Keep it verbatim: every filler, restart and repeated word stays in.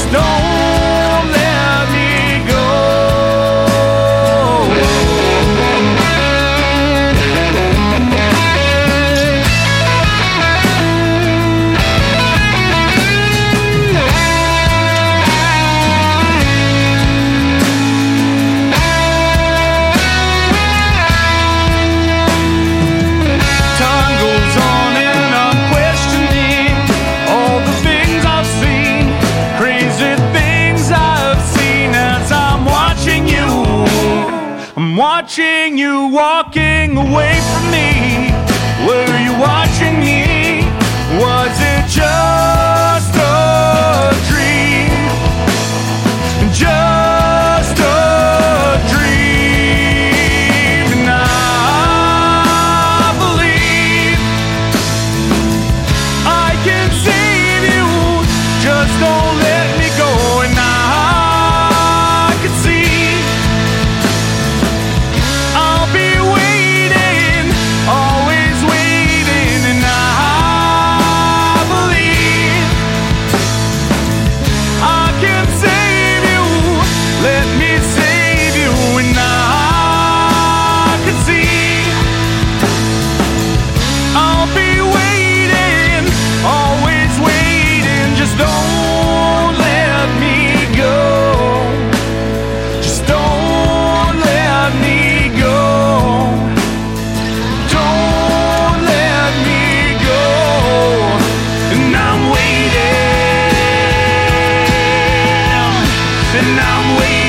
just don't let me go. Time goes on and I'm questioning all the things I've seen, crazy things I've seen as I'm watching you. I'm watching you walking away from me. Were you watching me? Was it just a dream? Just a dream. And I believe I can save you. Just don't let me go. And I can see I'll be waiting, always waiting. And I believe I can save you. Let me save you. And I can see I'll be waiting, always waiting. Just don't let me go. Just don't let me go. Don't let me go. And I'm waiting. And I'm waiting.